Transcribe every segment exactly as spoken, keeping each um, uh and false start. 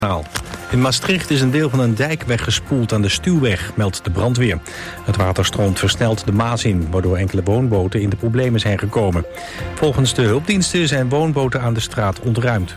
In Maastricht is een deel van een dijk weggespoeld aan de Stuwweg, meldt de brandweer. Het water stroomt versneld de Maas in, waardoor enkele woonboten in de problemen zijn gekomen. Volgens de hulpdiensten zijn woonboten aan de straat ontruimd.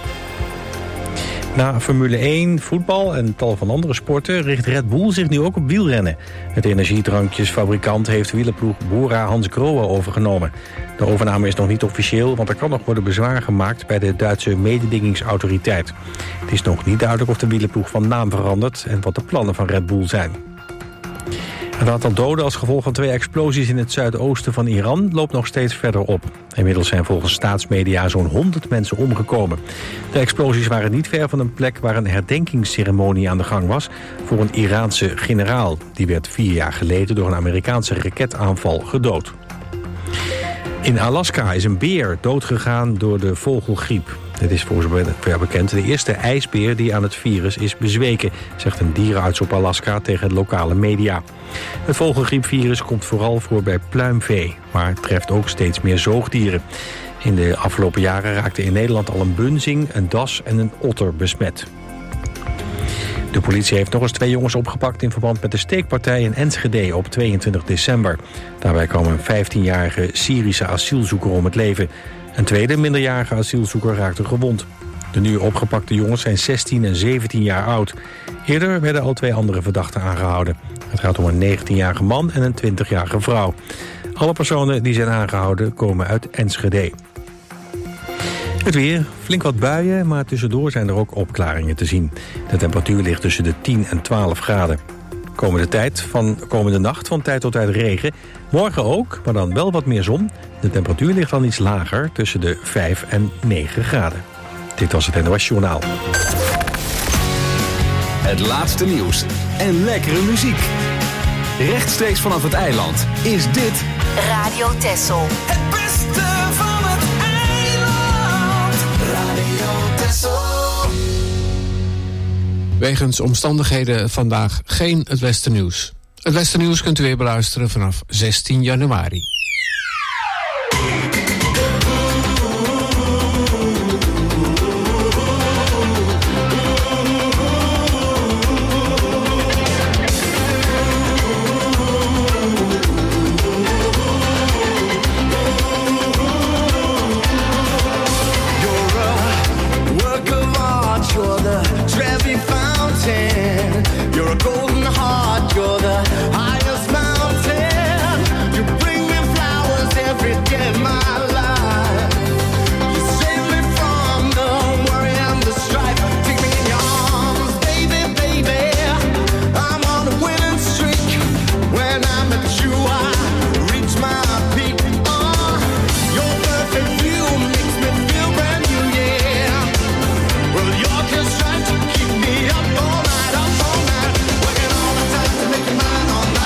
Na Formule één, voetbal en tal van andere sporten richt Red Bull zich nu ook op wielrennen. Het energiedrankjesfabrikant heeft wielerploeg Bora Hansgrohe overgenomen. De overname is nog niet officieel, want er kan nog worden bezwaar gemaakt bij de Duitse mededingingsautoriteit. Het is nog niet duidelijk of de wielerploeg van naam verandert en wat de plannen van Red Bull zijn. Het aantal doden als gevolg van twee explosies in het zuidoosten van Iran loopt nog steeds verder op. Inmiddels zijn volgens staatsmedia zo'n honderd mensen omgekomen. De explosies waren niet ver van een plek waar een herdenkingsceremonie aan de gang was voor een Iraanse generaal. Die werd vier jaar geleden door een Amerikaanse raketaanval gedood. In Alaska is een beer doodgegaan door de vogelgriep. Het is voor zover bekend de eerste ijsbeer die aan het virus is bezweken, zegt een dierenarts op Alaska tegen lokale media. Het vogelgriepvirus komt vooral voor bij pluimvee, maar treft ook steeds meer zoogdieren. In de afgelopen jaren raakten in Nederland al een bunzing, een das en een otter besmet. De politie heeft nog eens twee jongens opgepakt in verband met de steekpartij in Enschede op tweeëntwintig december. Daarbij kwam een vijftienjarige Syrische asielzoeker om het leven. Een tweede minderjarige asielzoeker raakte gewond. De nu opgepakte jongens zijn zestien en zeventien jaar oud. Eerder werden al twee andere verdachten aangehouden. Het gaat om een negentienjarige man en een twintigjarige vrouw. Alle personen die zijn aangehouden komen uit Enschede. Het weer, flink wat buien, maar tussendoor zijn er ook opklaringen te zien. De temperatuur ligt tussen de tien en twaalf graden. Komende, tijd van, komende nacht van tijd tot tijd regen. Morgen ook, maar dan wel wat meer zon. De temperatuur ligt dan iets lager, tussen de vijf en negen graden. Dit was het N O S Journaal. Het laatste nieuws en lekkere muziek. Rechtstreeks vanaf het eiland is dit Radio Texel. Het beste van het eiland. Radio Texel. Wegens omstandigheden vandaag geen Het Beste Nieuws. Het Beste Nieuws kunt u weer beluisteren vanaf zestien januari. You're a golden heart, you're the highest mountain. You bring me flowers every day of my life. You save me from the worry and the strife. Take me in your arms, baby, baby. I'm on a winning streak. When I'm at you, I reach my peak. Oh, your perfect view makes me feel brand new, yeah. Well, you're just trying to keep me up all night, up all night. Working all the time to make you mine on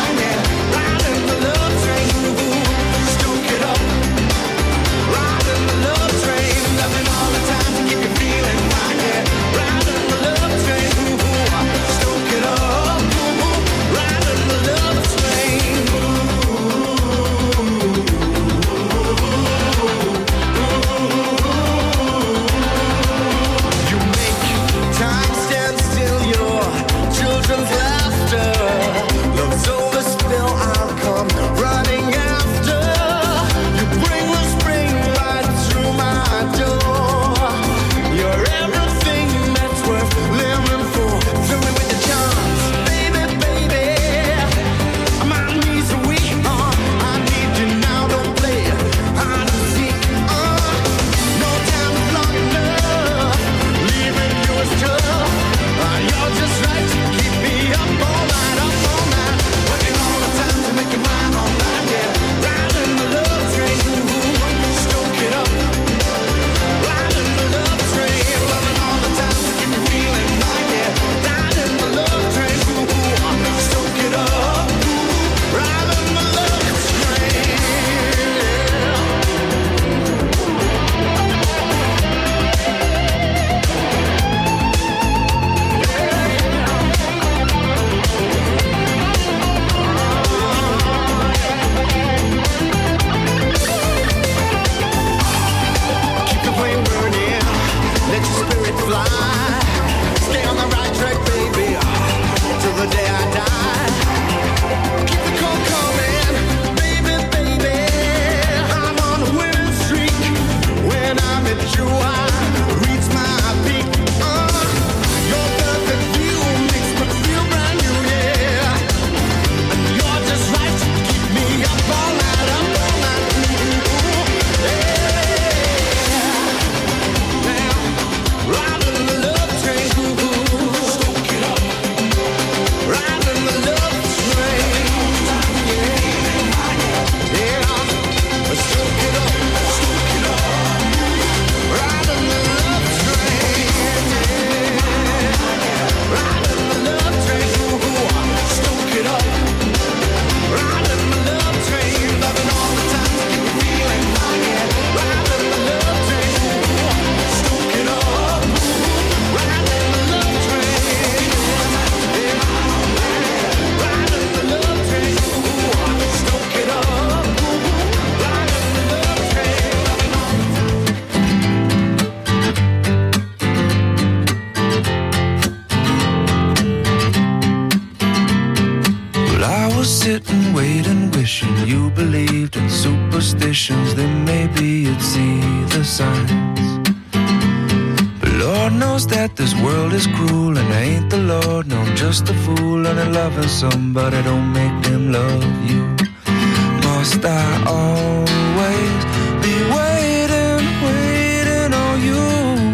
sit and wait and wishing you believed in superstitions, then maybe you'd see the signs. But Lord knows that this world is cruel, and I ain't the Lord, no, I'm just a fool. And loving somebody don't make them love you. Must I always be waiting, waiting on you?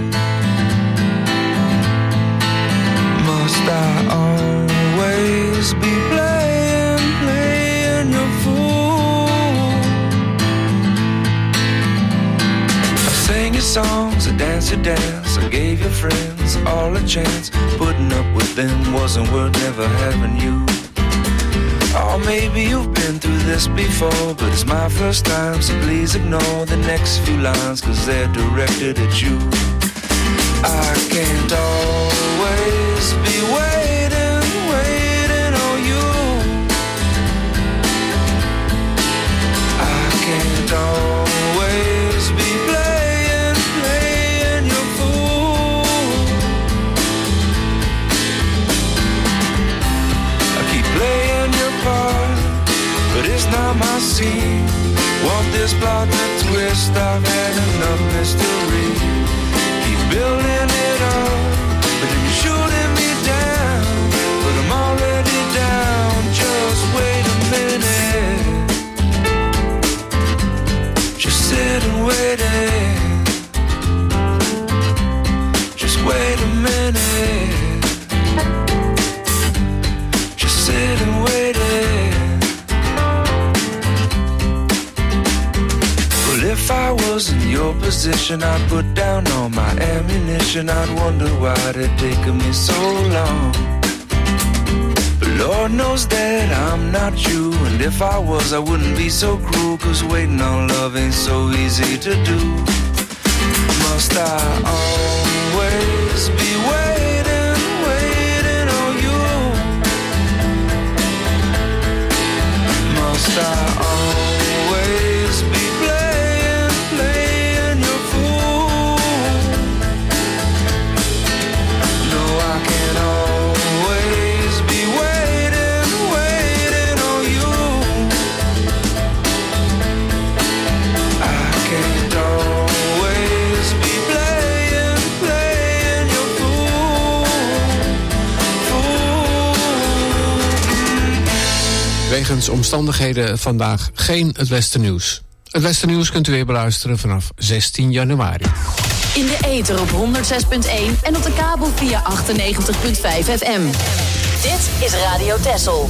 Must I always be playing, playing your fool? I sang your songs, I danced your dance, I gave your friends all a chance. Putting up with them wasn't worth never having you. Or maybe you've been through this before, but it's my first time, so please ignore the next few lines, cause they're directed at you. I can't always be waiting, waiting on you. I can't always be playing, playing your fool. I keep playing your part, but it's not my scene. Want this plot to twist, I've had enough mystery. Keep building it up, but then you're shooting me down. But I'm already down, just wait a minute. Just sit and wait it. Just wait a minute. Just sit and wait it. Well, if I was in your position, I'd put down all my ammunition. I'd wonder why it taken me so long. But Lord knows that I'm not you, and if I was, I wouldn't be so cruel, cause waiting on love ain't so easy to do. Must I always be waiting, waiting on you? Must I always be playing, playing your fool? No, I can't always be waiting, waiting on you. I can't always be playing, playing your fool, fool. Wegens omstandigheden vandaag geen Het Westernieuws. Het Westernieuws kunt u weer beluisteren vanaf zestien januari. In de ether op honderdzes punt één en op de kabel via achtennegentig punt vijf F M. Dit is Radio Texel.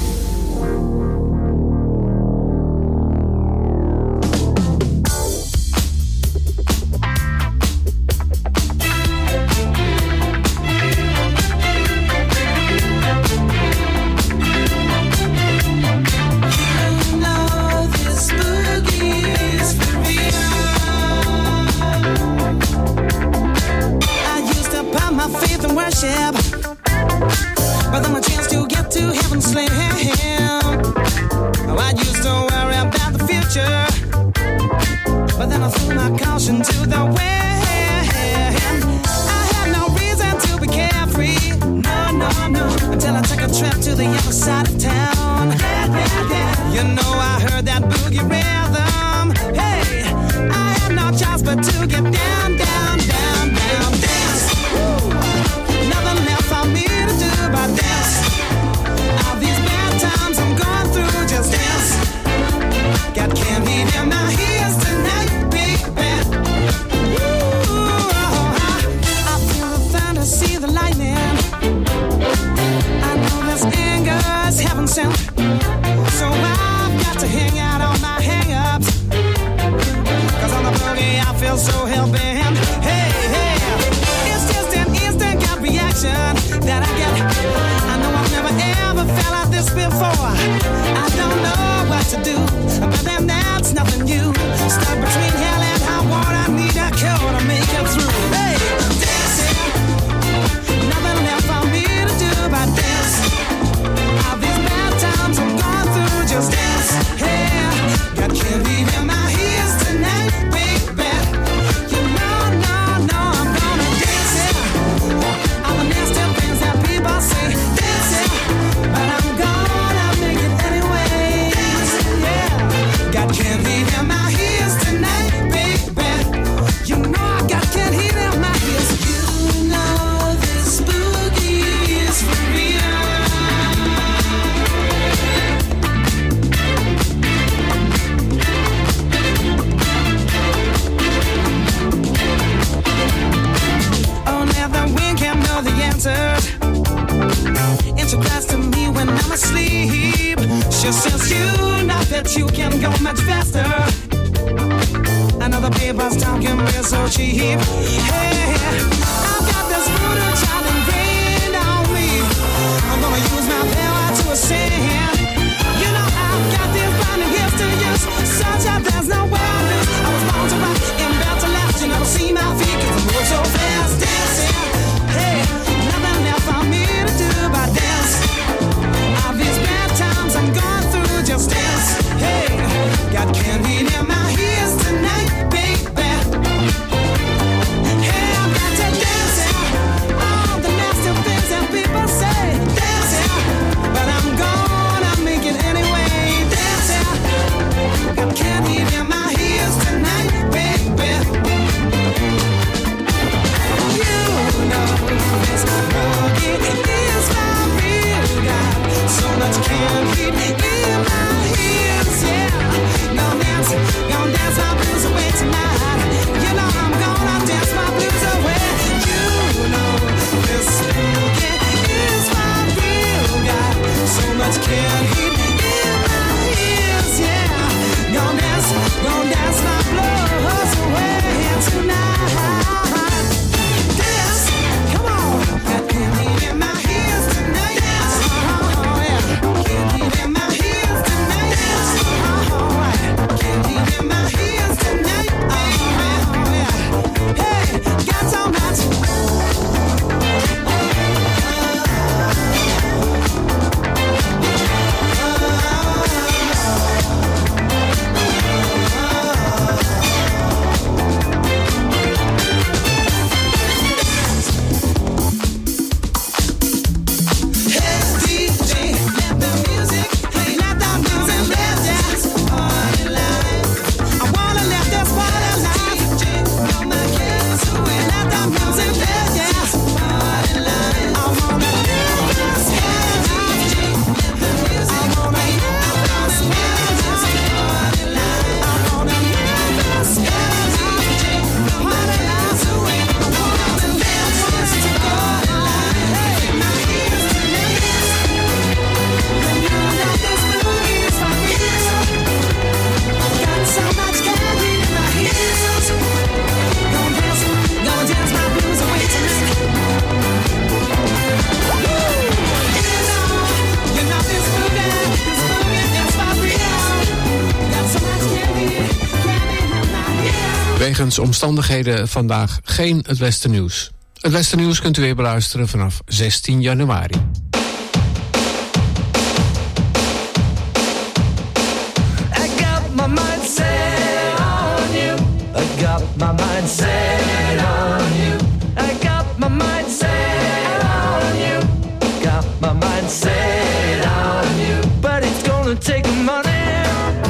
But then my chance to get to heaven slam. Oh, I used to worry about the future, but then I threw my caution to the wind. I had no reason to be carefree, no, no, no, until I took a trip to the other side of town. You know I heard that boogie rhythm. Hey, I had no choice but to get down, down, down, down, dance. Woo. Nothing left for me to do but dance. All these bad times I'm going through, just dance. Got candy in my ears tonight, big bad. Ooh, I feel the thunder, see the lightning. I know this anger is heaven sent, so I've got to hang out on my hang-ups. Cause on the boogie I feel so hell-bent. Hey, hey, it's just an instant gut reaction that I get. I know I've never ever felt like this before. I don't know what to do, but then that's nothing new. Stuck between hell and high water, I need a cure to make it through. Hey, dancing, nothing left for me to do but dance. All these bad times I'm going through, just dance. Hey, got candy in my ears tonight, big bad. You know, no, no, I'm gonna dance, yeah. All the nasty things that people say, dance, yeah. But I'm gonna make it anyway. that you can go much faster. Another paper's talking real so cheap. Hey, I've got this voodoo child ingrained on me. I'm gonna use my power to ascend. You know I've got these blinding gifts to use, such that there's no way I lose. I was born to rock and built to last. You never see my feet 'cause I move so fast. Dancing, hey, nothing left for me to do but dance. All these bad times I'm going through, just dance. Hey, got candy in my ears tonight, baby. Hey, I've got to dance out all the nasty things that people say. Dance out, but I'm gonna make it anyway. Dance out, got candy in my ears tonight, baby. You know this boogie is my real God. So much candy in my ears, yeah. Gonna dance, gonna dance my blues away tonight. You know I'm gonna dance my blues away. You know this boogie is my real God. So much candy in my ears, yeah. Gonna dance, gonna dance my blues away tonight. Dance, come on, got candy in my ears tonight. Dance, oh yeah, candy in my ears tonight. Dance, oh right, candy in my ears tonight. Oh yeah, hey, got so much. Hey D J, let the music play, let the music play, dance, party life. I wanna let this party life. D J, blow my cares away, let the music play, dance, party life. I wanna live this life. I wanna live this life, party life. I wanna live this life. Party life away. I wanna live this party life. Hey, my ears tonight. You know this boogie is my real. Got so much candy in my ears. Gonna dance, gonna dance my blues away tonight. Woo! You know, you know this boogie, this boogie is my real. Got so much candy, candy in my ears. Wegens omstandigheden vandaag geen Het Westernieuws. Het Westernieuws kunt u weer beluisteren vanaf zestien januari. I got my mind set on you. I got my mind set on you. I got my mind set on you. Got my mind set on you. But it's gonna take money.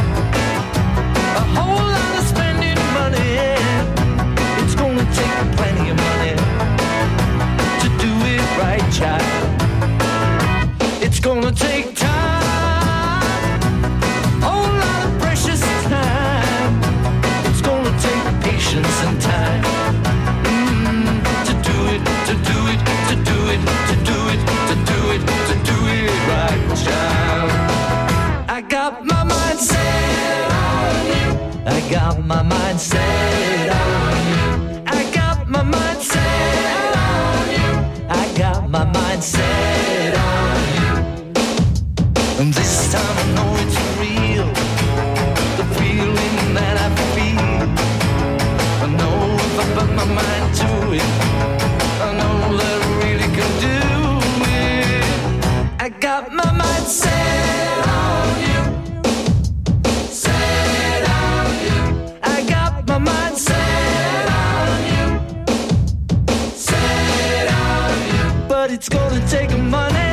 A whole lot of spending money. It's gonna take plenty of money to do it right, child. It's gonna take time. Whole lot of precious time. It's gonna take patience and time. Mm, to do it, to do it, to do it, to do it, to do it, to do it right, child. I got my mind set on you. I got my mind set on you. I got my mind set on you. I got my mind set on you. And this time I know it's real. The feeling that I feel. I know if I put my mind to it, I know that I really can do it. I got my mind set on you. Set on you. I got my mind set on you. Set on you. But it's gonna take money.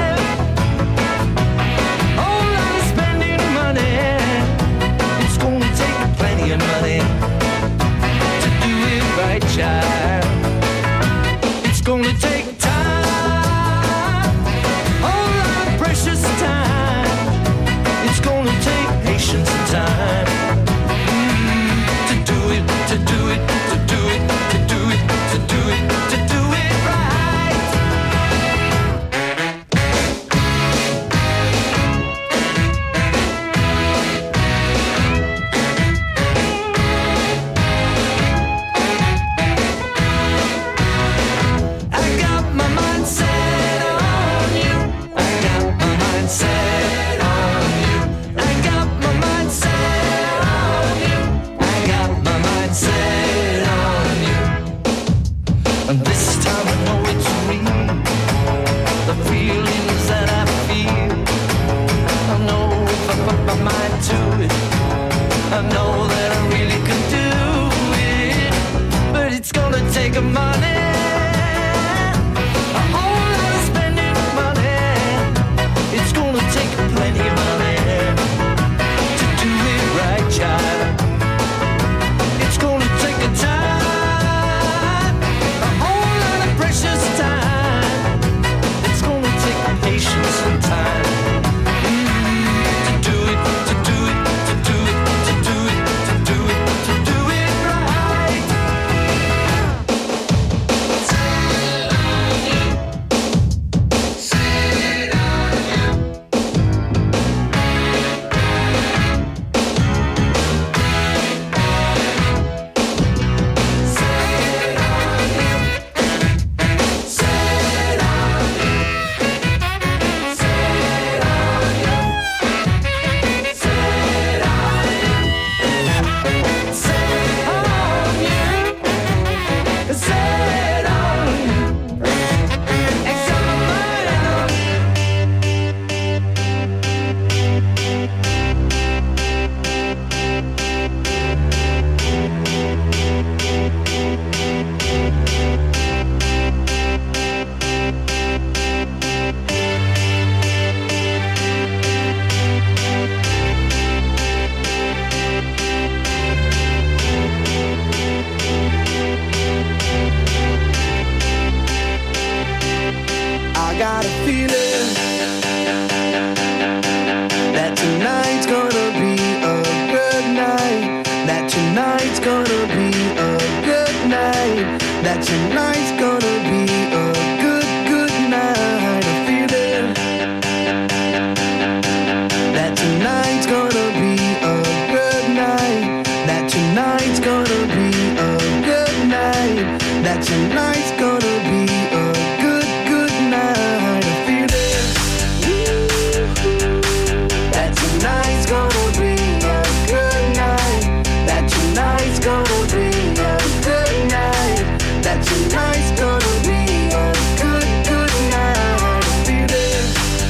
Whole lot of spending money. It's gonna take plenty of money to do it right, child. It's gonna take time. Whole lot of precious time. It's gonna take patience and time. Mm, to do it, to do it, to do it, to do it, to do it, to do it right. feeling that tonight's gonna be a good night. That tonight's gonna be a good night. That tonight's gonna be a good, good night. I'm feeling that tonight's gonna be a good night. That tonight's gonna be a good night. That tonight's gonna be a good, good night. I'm feeling that tonight's gonna be a good night. That tonight's gonna be a good night. That tonight's gonna be a good, good night. I'm feeling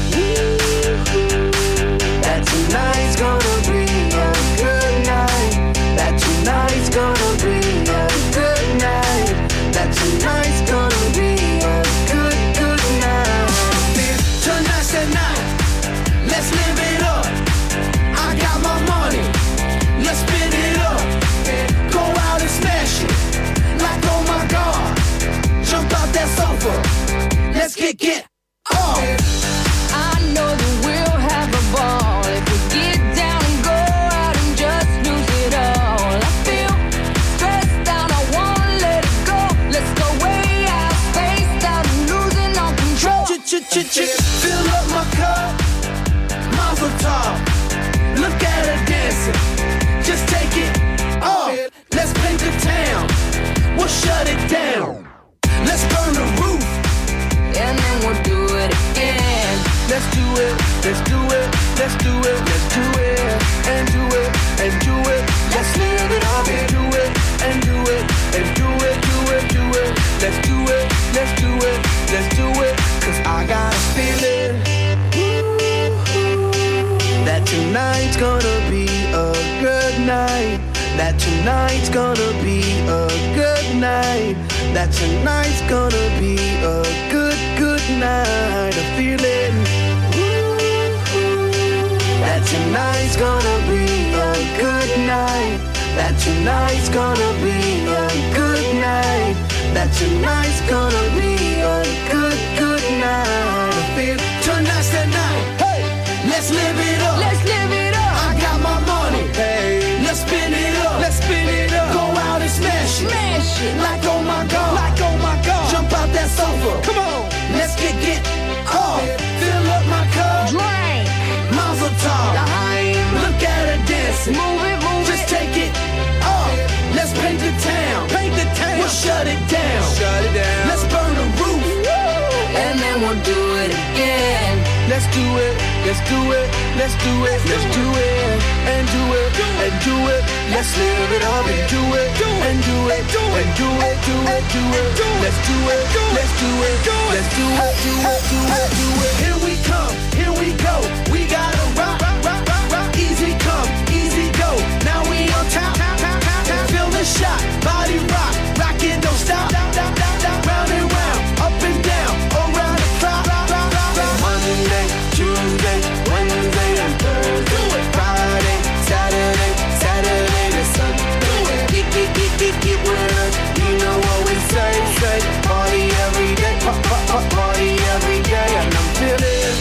that tonight's gonna be a good night. That tonight's gonna be a good night. That tonight's gonna be a good, good night. Tonight's the night. Let's live it up. I got my money. Let's spin it up. Go out and smash it. Like oh my God. Jump out that sofa. Let's get get off. I know that we'll have a ball if we get down and go out and just lose it all. I feel stressed out, I wanna let it go. Let's go way out, spaced out, and losing all control. Ch-ch-ch-ch, fill up my cup. Mazel tov. Look at her dancing. Just take it off. Let's paint the town. We'll shut it down. Let's burn the roof. And then we'll do it again. Let's do it, let's do it, let's do it, let's do it, and do it, and do it. Let's live it up and do it, and do it, and do it, do it, do it. Let's do it, let's do it, let's do it. Cause I got a feeling that tonight's gonna be a good night. That tonight's gonna be a good night. That tonight's gonna be a good, good night. A feeling that tonight's gonna be a good night. That tonight's gonna be a good night. That tonight's gonna be a good, good night. I feel tonight's the night. Hey, let's live it up. Let's live it up. I got my money. Hey, let's spin it up. Let's spin it up. Go out and smash it. Smash it. Like oh my God. Like oh my God. Jump out that sofa. Come on. Let's get get off. Fill up my cup. Drink. Mazel tov. Look at her dancing. Move it, move Just it. take it off. Let's paint the town. Paint the town. We'll shut it down. Shut it down. Let's burn the roof. And then we'll do it again. Let's do it. Let's do it. Let's do it. Let's do it. And do it. And do it. Let's live it up and do it. And do it. And do it. Do it. Do it. Let's do it. Let's do it. Let's do it. Do it. Do it. Do it. Here we come. Here we go. We gotta rock. Rock. Rock. Rock. Easy come. Easy go. Now we on top. Feel the shot. Body rock. Rock it. Don't stop. Round and round. Up and down. Around the clock. Monday, Tuesday, Wednesday, and Thursday. Friday, Saturday, Saturday to Sunday. Keep, keep, keep, keep, keep with us. You know what we say, say. Party every day, pa, pa, pa, party every day. And I'm feeling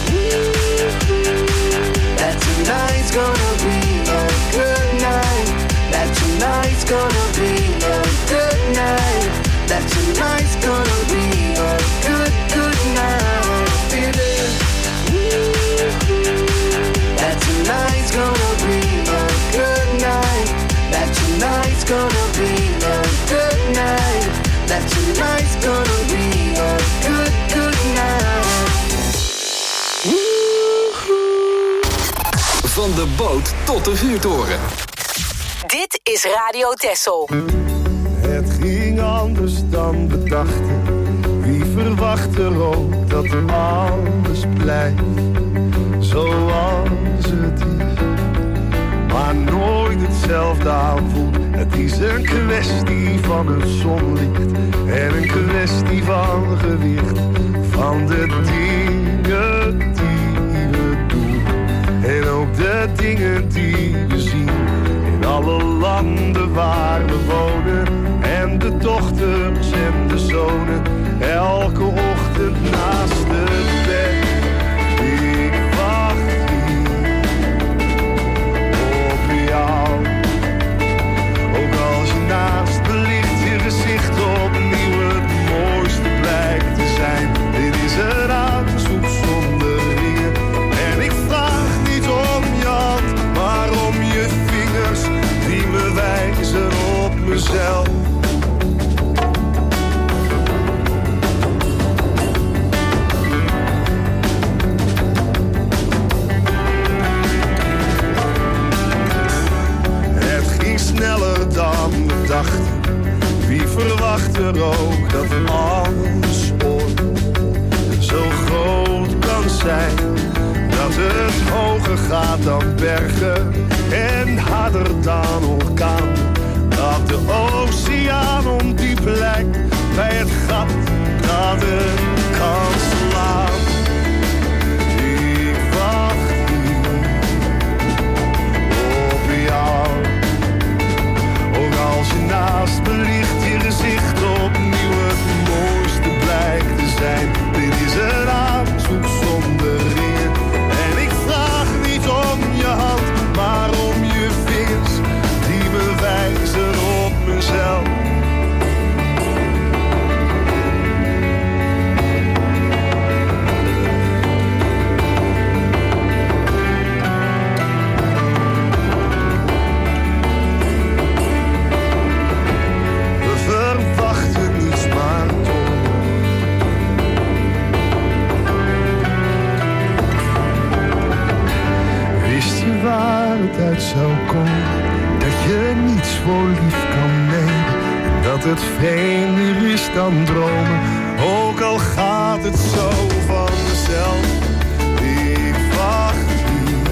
that tonight's gonna be a good night. That tonight's gonna be a good night. That tonight's gonna be a good, good night. Feeling that tonight's gonna be a good night. That tonight's gonna be a good night. That tonight's gonna be a good, good night. Van de boot tot de vuurtoren. Dit is Radio Texel. Het ging anders dan we dachten. Wie verwacht er ook dat alles blijft zoals het is. Maar nooit hetzelfde aanvoelt. Het is een kwestie van het zonlicht. En een kwestie van gewicht. Van de dingen die we doen. En ook de dingen die we zien. In alle landen waar we wonen. En de dochters en de zonen. Elke ochtend naast de zijn. Dat het hoger gaat dan bergen en harder dan orkaan. Dat de oceaan ondiep lijkt bij het gat dat het kan slaan. Ik wacht hier op jou. Ook als je naast me ligt, je gezicht opnieuw het mooiste blijkt te zijn. Dit is een aanzoek zonder eer. En ik vraag niet om je hand, maar om je vingers die me wijzen op mezelf. Uit zou komen dat je niets voor lief kan nemen en dat het vreemder is dan dromen, ook al gaat het zo van mezelf. Ik wacht hier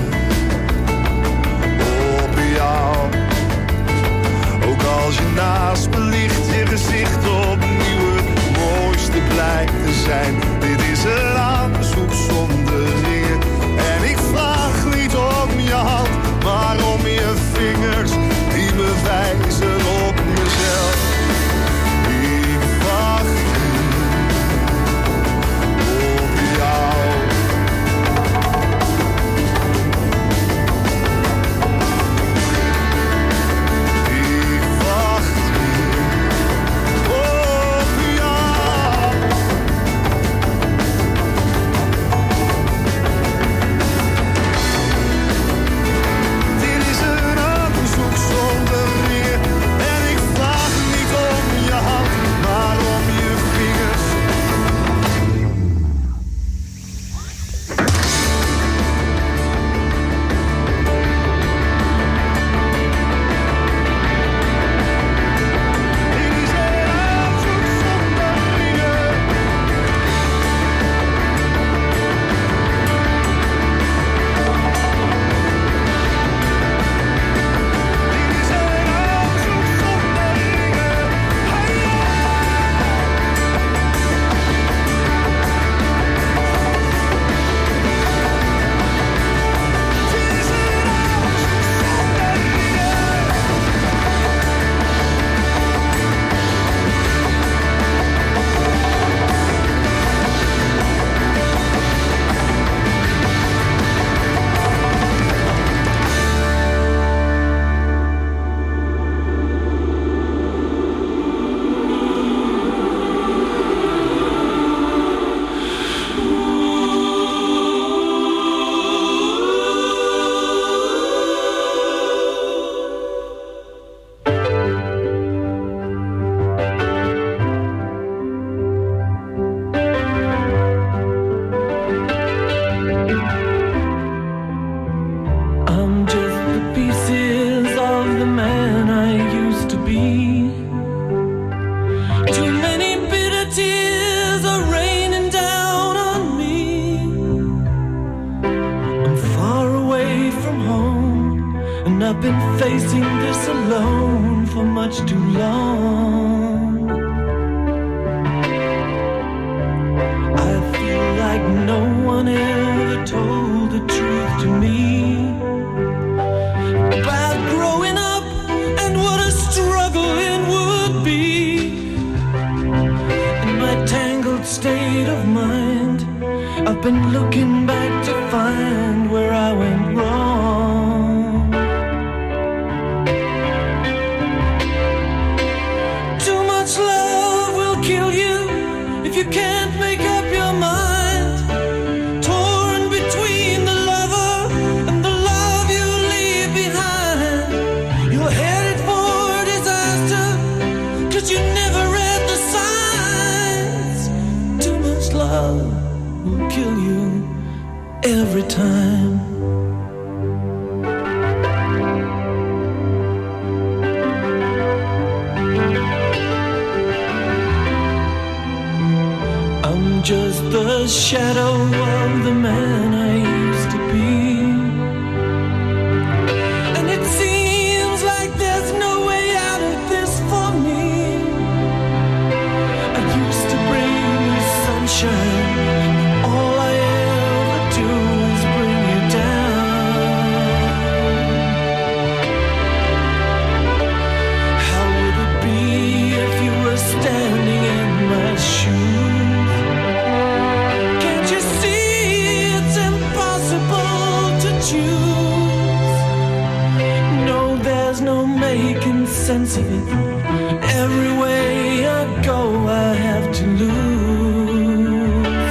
op jou, ook als je naast me ligt, je gezicht opnieuw het mooiste blijkt te zijn. Dit is een aanzoek zonder eer en ik vraag niet om je hand, maar om je vingers die me wijzen op mezelf. Ik wacht op jou. Ik wacht op jou. Zonder meer. En ik vraag niet om je hand, maar om je vingers. Dit is een aanzoek zonder meer. I've been facing this alone for much too long. I feel like no one ever told the truth to me about growing up and what a struggle it would be. In my tangled state of mind, I've been looking back to find where I went wrong. You can't make up your mind, torn between the lover and the love you leave behind. You're headed for disaster, cause you never read the signs. Too much love will kill you every time. Just the shadow of the man I used to be. And it seems like there's no way out of this for me. I used to bring you sunshine. All I ever do is bring you down. How would it be if you were standing in my shoes? Can't you see it's impossible to choose? No, there's no making sense of it. Every way I go, I have to lose.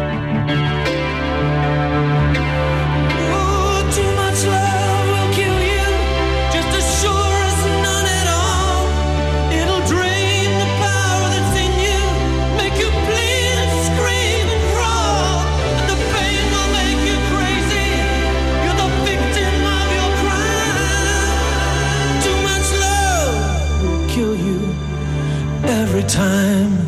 Oh, too much love will kill you, just as sure as none at all. It'll drain the power that's in you, make you bleed and scream and crawl. And the pain will make you crazy. You're the victim of your crime. Too much love will kill you every time.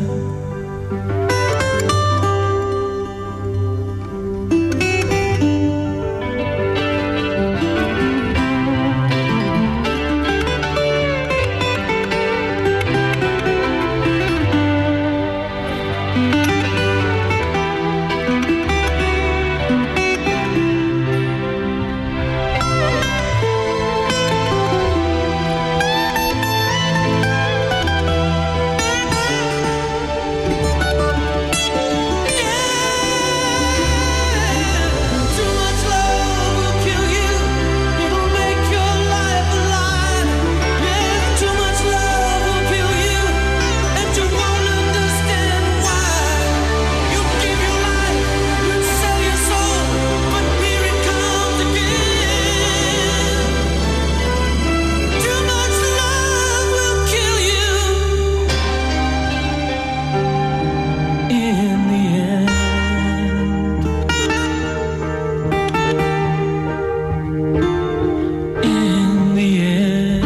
Too much love will kill you. It'll make your life a lie. Yeah, too much love will kill you, and you won't understand why. You give your life, you sell your soul, but here it comes again. Too much love will kill you in the end. In the end.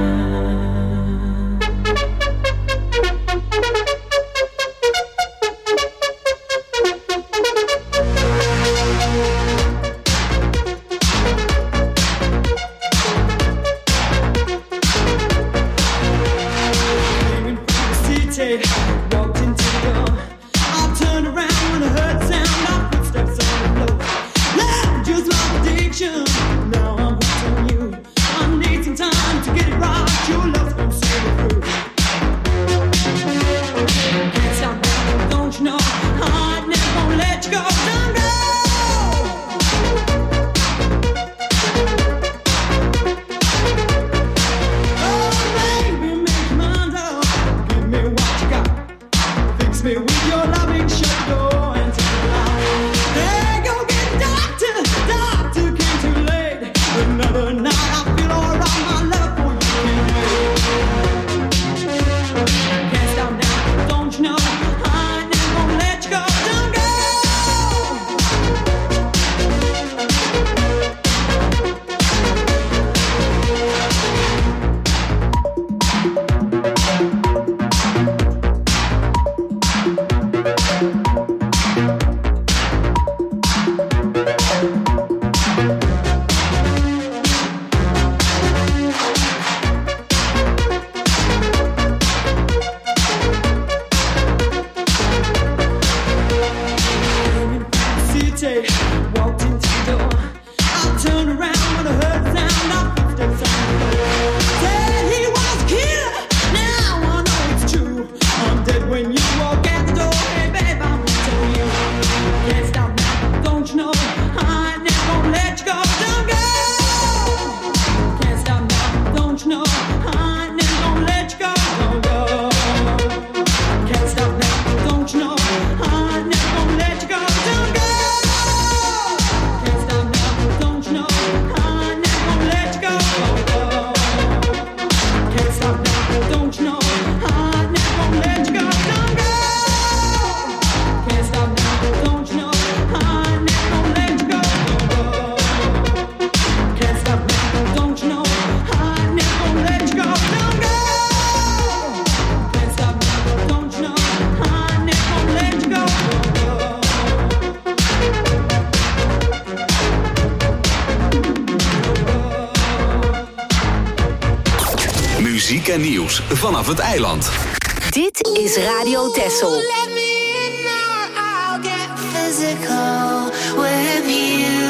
City, walked into the door. I turned around when I heard the sound of footsteps on the floor. Love just like addiction. Now I'm hooked on you. I need some time to get it right. Your love's gonna see me through. Can't stop now, don't you know? I never gonna let you go. Don't go. Oh, baby, make your mind up. Give me what you got. Fix me with your loving, shut the door and take it out. Hey, go get a doctor. Doctor came too late. Another night I feel alright. My love for you can't wait. Can't stop now, don't you know? I never gonna let you go. Don't go. City, walked into the door. I turned around when I heard the sound of footsteps on the floor. Said he was a killer. Now I know it's true. I'm dead when you walk out the door. Hey, babe, I want to tell you. Can't stop now, don't you know? I never gonna let you go. Don't go. Can't stop now, don't you know? I never gonna let you go. Don't go. Can't stop now, don't you know? I never gonna let you go. Don't go. muziek en nieuws vanaf het eiland. Dit is Radio Texel. Let me in now, I'll get physical with you.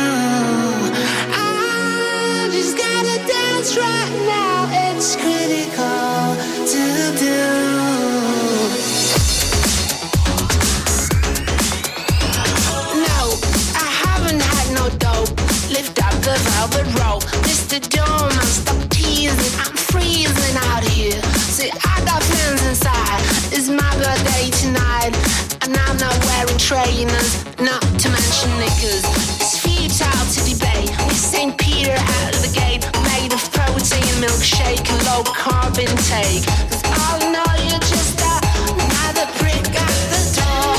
I just gotta dance right now, it's critical to do. No, I haven't had no dope. Lift up the velvet rope, Mister Doorman, stop teasing, I'm freezing out here. See, I got plans inside, it's my birthday tonight, and I'm not wearing trainers, not to mention knickers. It's futile to debate, with Saint Peter out of the gate, made of protein, milkshake, and low carb intake. Cause all I know you're just a, another prick at the door.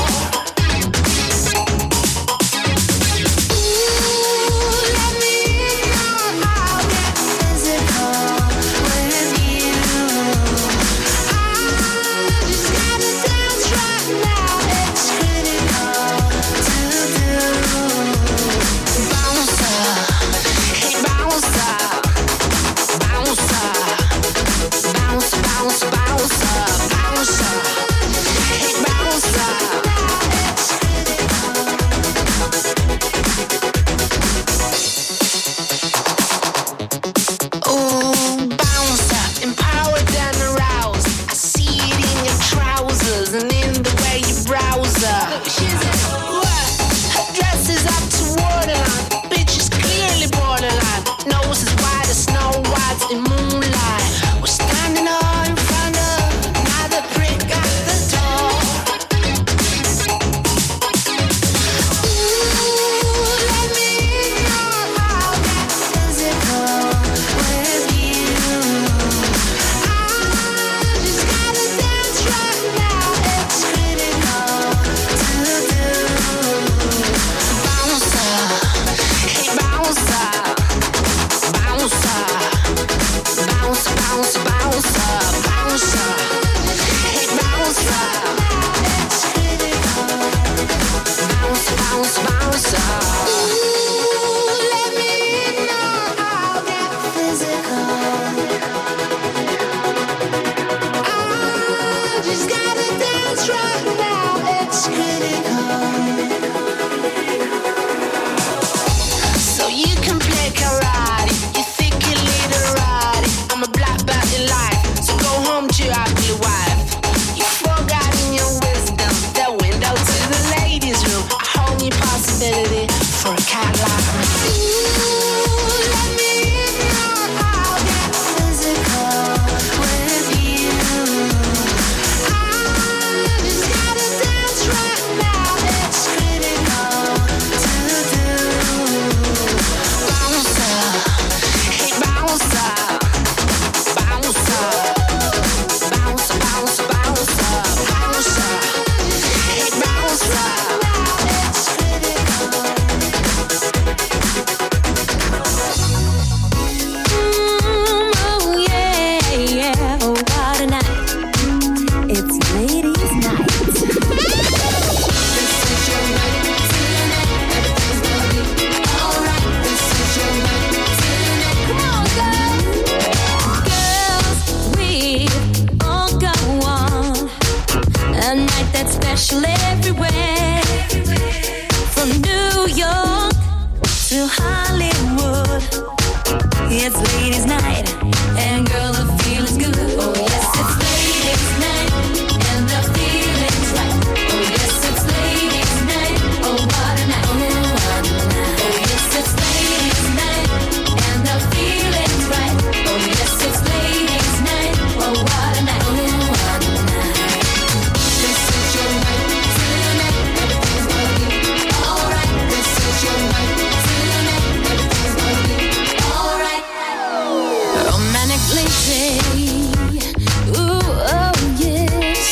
Romantic lady, ooh, oh yes.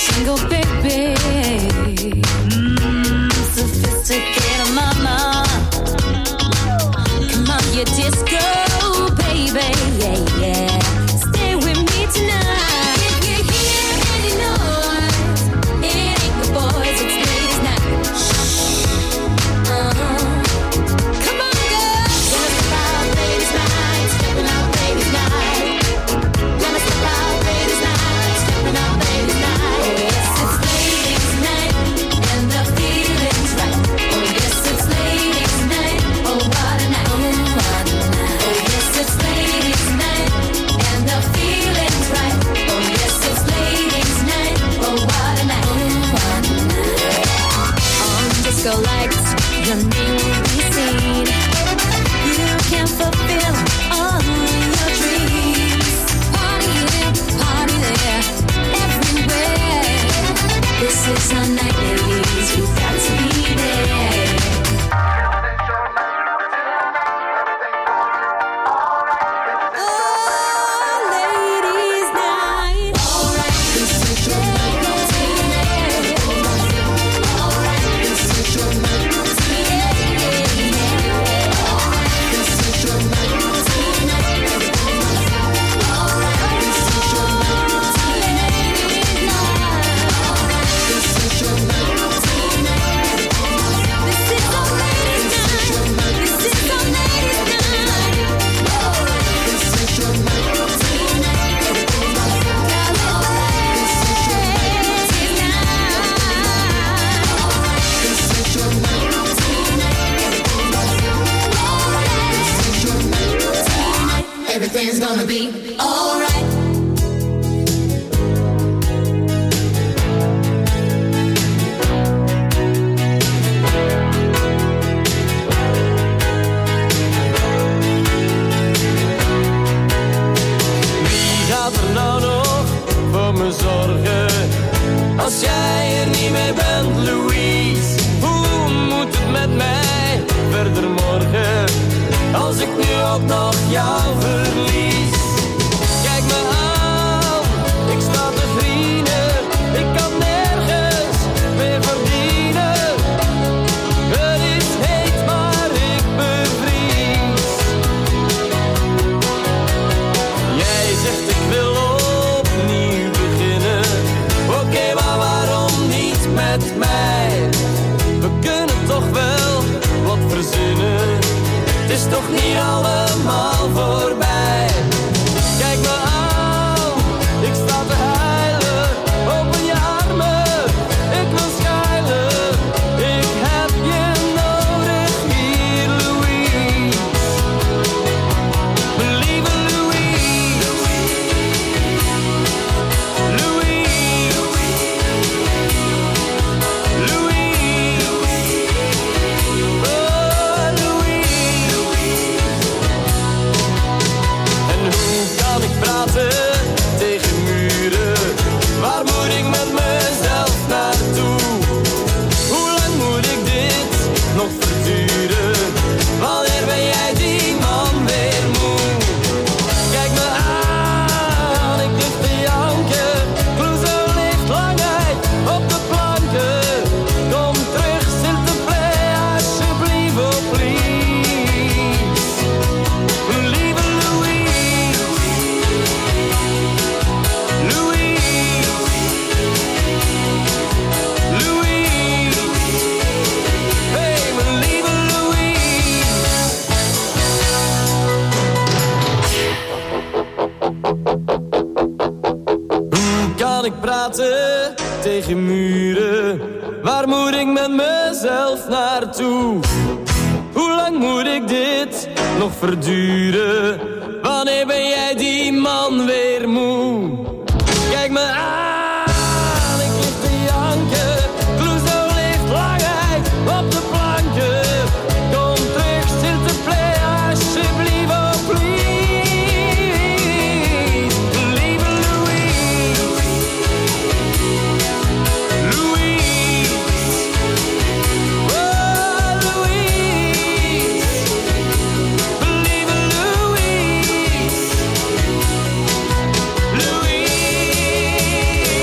gonna be alright. Wie gaat er nou nog voor me zorgen? Als jij er niet meer bent, Louise. Hoe moet het met mij verder morgen? Als ik nu ook nog jou verlies. Kijk me aan, ik sta te vrienden. Ik kan nergens meer verdienen. Het is heet, maar ik bevries. Jij zegt ik wil opnieuw beginnen. Oké, okay, maar waarom niet met mij? We kunnen toch wel wat verzinnen. Het is toch niet allemaal voorbij. Kijk me aan, ik sta te huilen. Open je armen, ik wil schuilen. Ik heb je nodig hier, Louise. Mijn lieve Louise. Louise. Louise. Oh, Louise. En hoe kan ik praten tegen muren? Waar moet ik met mezelf naartoe? Hoe lang moet ik dit nog verduren? Wanneer ben jij die man weer moe? Kijk me aan, ik lig te janken. Clouseau ligt lang uit op de planken. Kom terug, s'il te plaît, alsjeblieft, oh please. Mijn lieve Louise. Louise. Louise. Hey, mijn lieve Louise. Hoe kan ik praten tegen muren? Waar moet ik met mezelf naartoe? Hoe lang moet ik dit nog verduren? Wanneer ben jij die man weer moe? Kijk me aan, ik lig te janken. Clouseau ligt lang uit op de planken. Kom terug, s'il te plaît, alsjeblieft, oh please. Lieve Louise. Louise. Oh, Louise. Lieve Louise. Louise.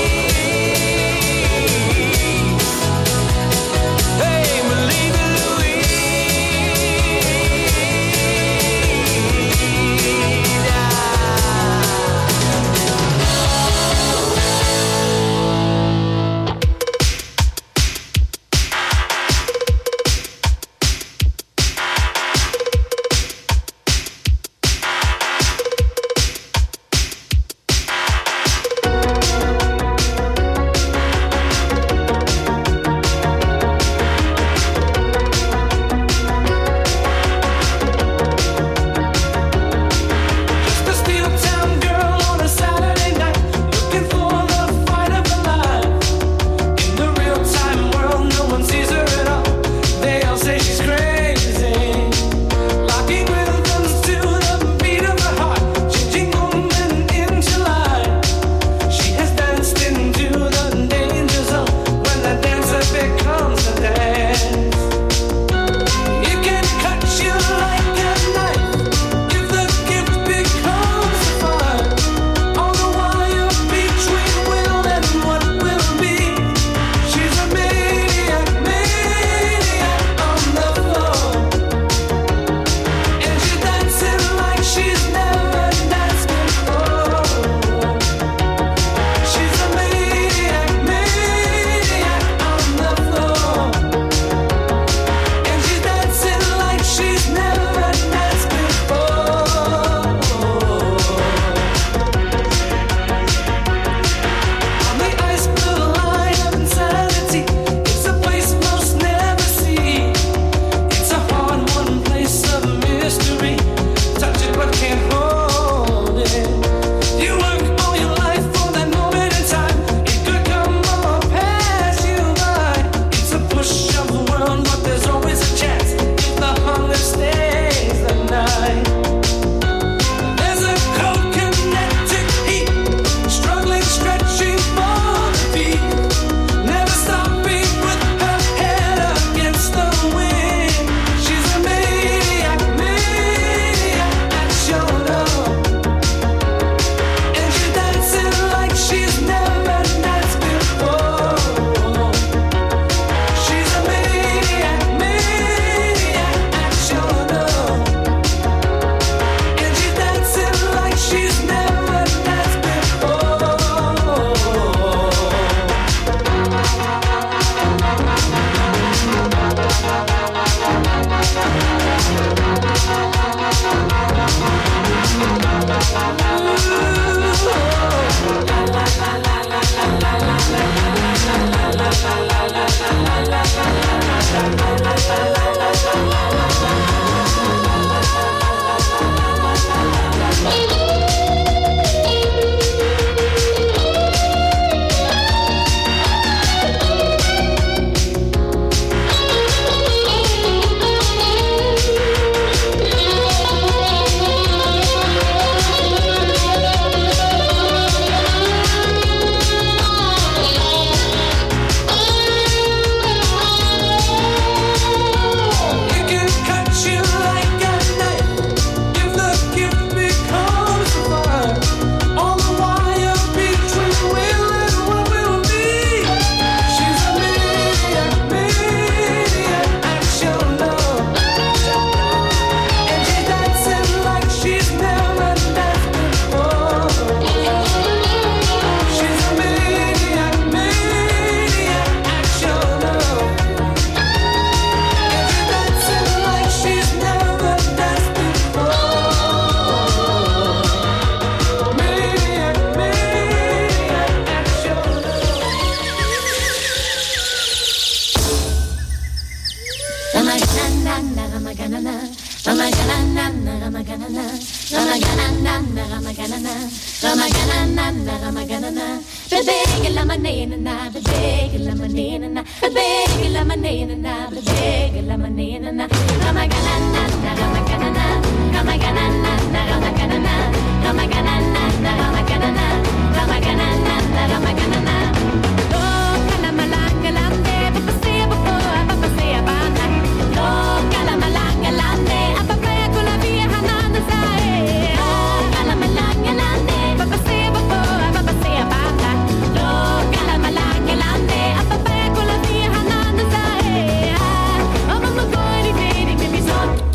Son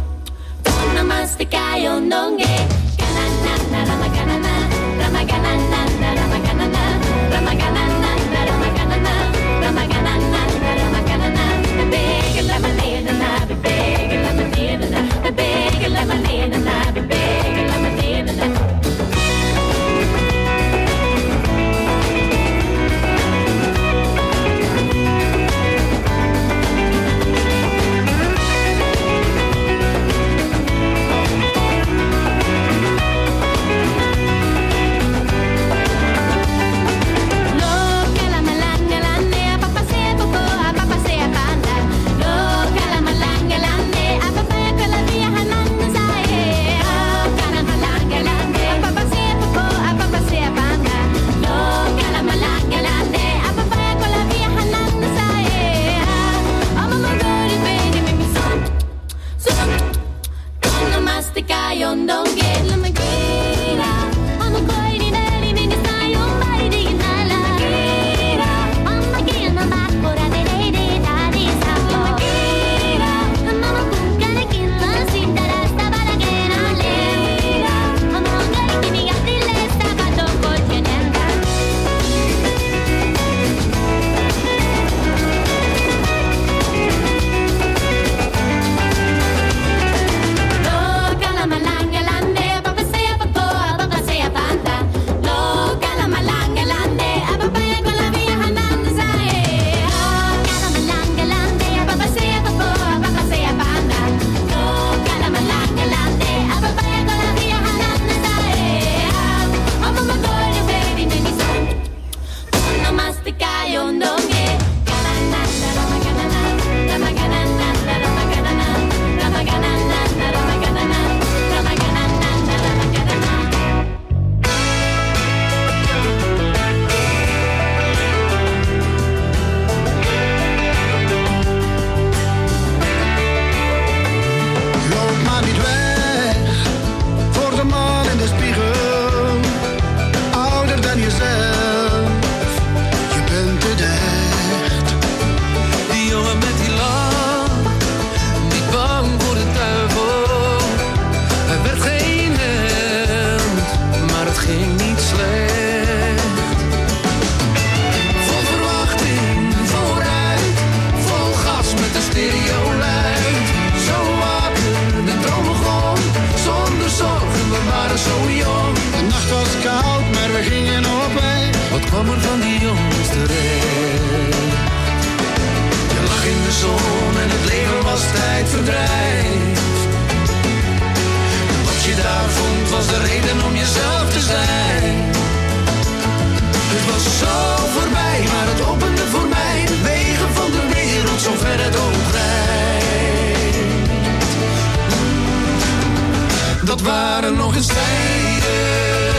zon en het leven was tijdverdrijf. Wat je daar vond was de reden om jezelf te zijn. Het was zo voorbij, maar het opende voor mij de wegen van de wereld, zo ver het oog reikt. Dat waren nog eens tijden.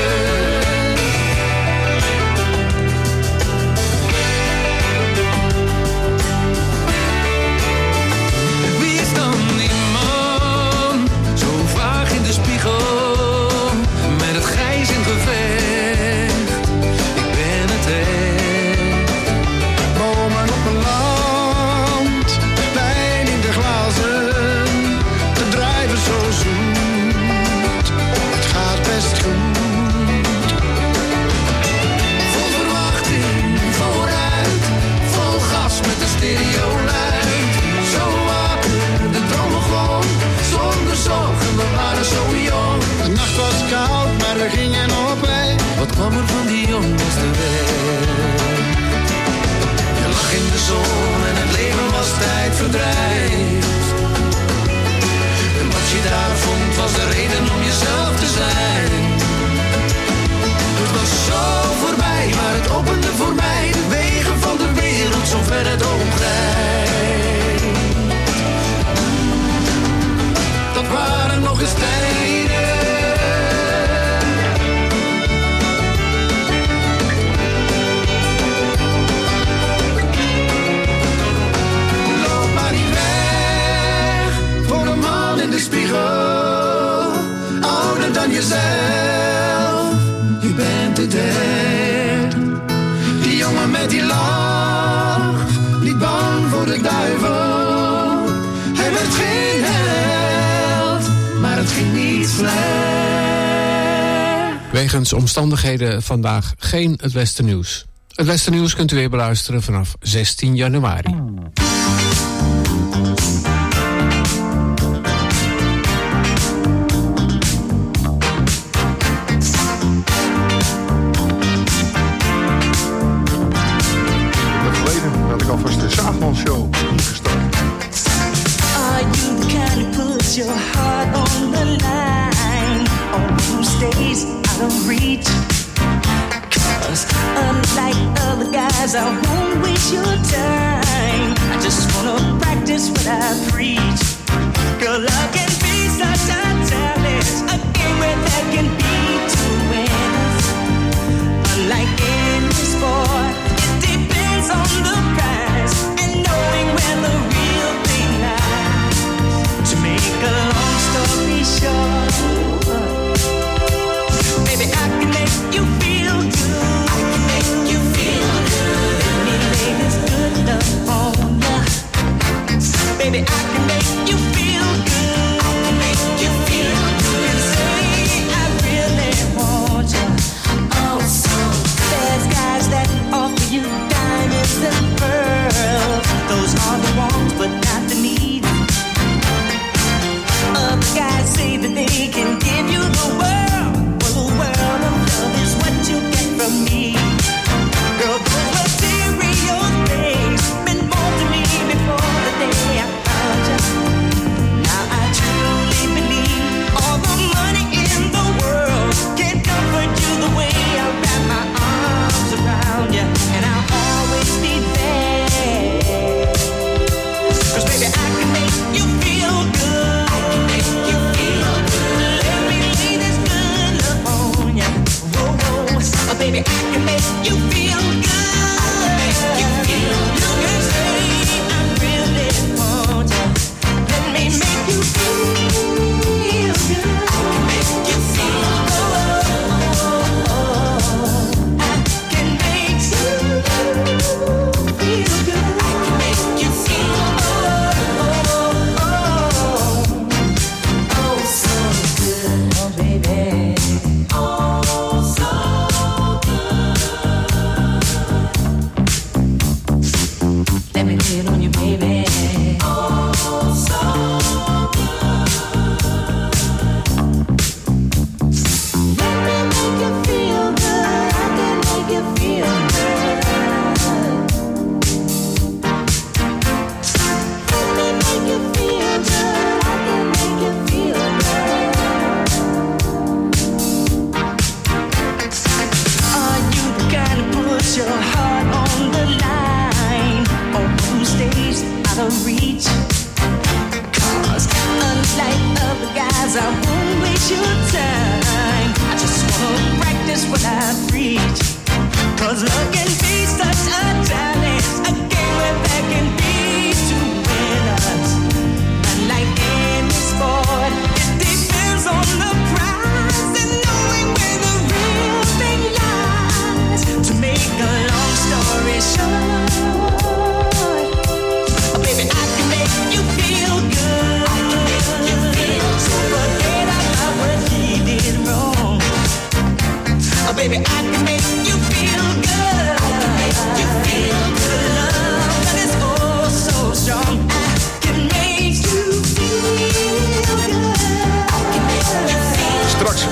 Wie is dan die man, zo vaag in de spiegel, met het grijs in gevecht? Ik ben het echt. Bomen op een land, wijn in de glazen, te drijven zo zoet, het gaat best goed. Vol verwachting, vooruit, vol gas met de stereo luid. Zo wakker, de droom gewoon, zonder zorgen, we waren zo jong. De nacht was koud, maar we gingen op weg. Wat kwam er van die jongens terecht? Je lag in de zon en het leven was tijdverdrijf. En wat je daar vond was de reden om jezelf te zijn. Het was zo voorbij, maar het opende voor mij de wegen van de wereld, zo ver het oog reikt. Dat waren nog eens tijden. Loop maar niet weg voor een man in de spiegel, ouder dan jezelf. Je bent het echt. Die jongen met die lach, niet bang voor de duivel. Hij werd geen held, maar het ging niet slecht. Wegens omstandigheden vandaag geen Het Westernieuws. Het Westernieuws kunt u weer beluisteren vanaf zestien januari. Dat geleden had ik alvast de Zaagman Show ingestart. Are you the kind who puts your heart on the line, or who stays out of reach? 'Cause unlike other guys, I won't waste your time. I just wanna practice what I preach. Girl, love can be such a challenge, a game where there can be two winners. Unlike any sport, it depends on the prize and knowing where the real thing lies. To make a long story short, baby, I can make you feel good. I can make you feel good. Let me lay this good love on ya. Baby, I can make you feel good. I can make you feel good. And say I really want ya. Oh, so there's guys that offer you diamonds and pearls. Those are the ones, but not the needy. Other guys say that they can give you the world. Well, the world of love is what you get from me. Girl, those material things meant more to me before the day I found you. Now I truly believe all the money in the world can't comfort you the way I wrap my arms around you. And I'll always be there. 'Cause baby, I can make you feel good. I can make you feel good. Let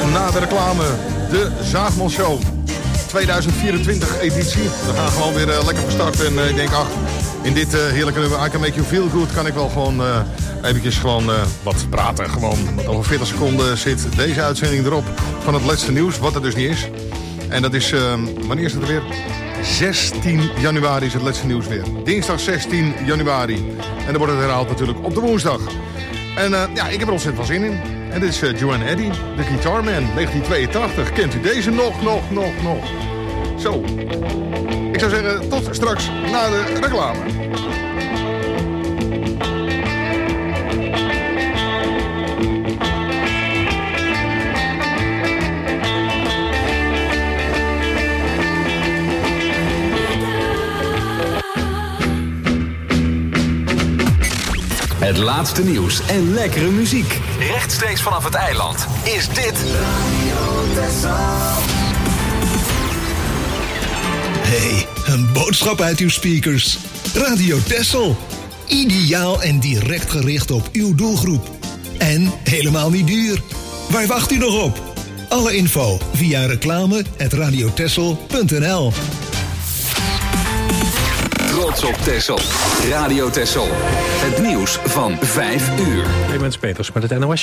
na de reclame. De Zaagman Show. tweeduizend vierentwintig editie. We gaan gewoon weer uh, lekker van start. En uh, ik denk, ach, in dit uh, heerlijke nummer I Can Make You Feel Good kan ik wel gewoon uh, eventjes gewoon uh, wat praten. Gewoon, want over veertig seconden zit deze uitzending erop van het laatste nieuws, wat er dus niet is. En dat is, uh, wanneer is het er weer? zestien januari is het laatste nieuws weer. Dinsdag zestien januari. En dan wordt het herhaald natuurlijk op de woensdag. En uh, ja, ik heb er ontzettend veel zin in. En dit is uh, Joanne Eddy, de Guitar Man, negentien tweeëntachtig. Kent u deze nog, nog, nog, nog? Zo. Ik zou zeggen, tot straks na de reclame. Het laatste nieuws en lekkere muziek. Rechtstreeks vanaf het eiland is dit... Hey, een boodschap uit uw speakers. Radio Texel. Ideaal en direct gericht op uw doelgroep. En helemaal niet duur. Waar wacht u nog op? Alle info via reclame at radiotexel punt n l. Trots op Texel. Radio Texel. Het nieuws van vijf uur. Clemens Peters met het N O S.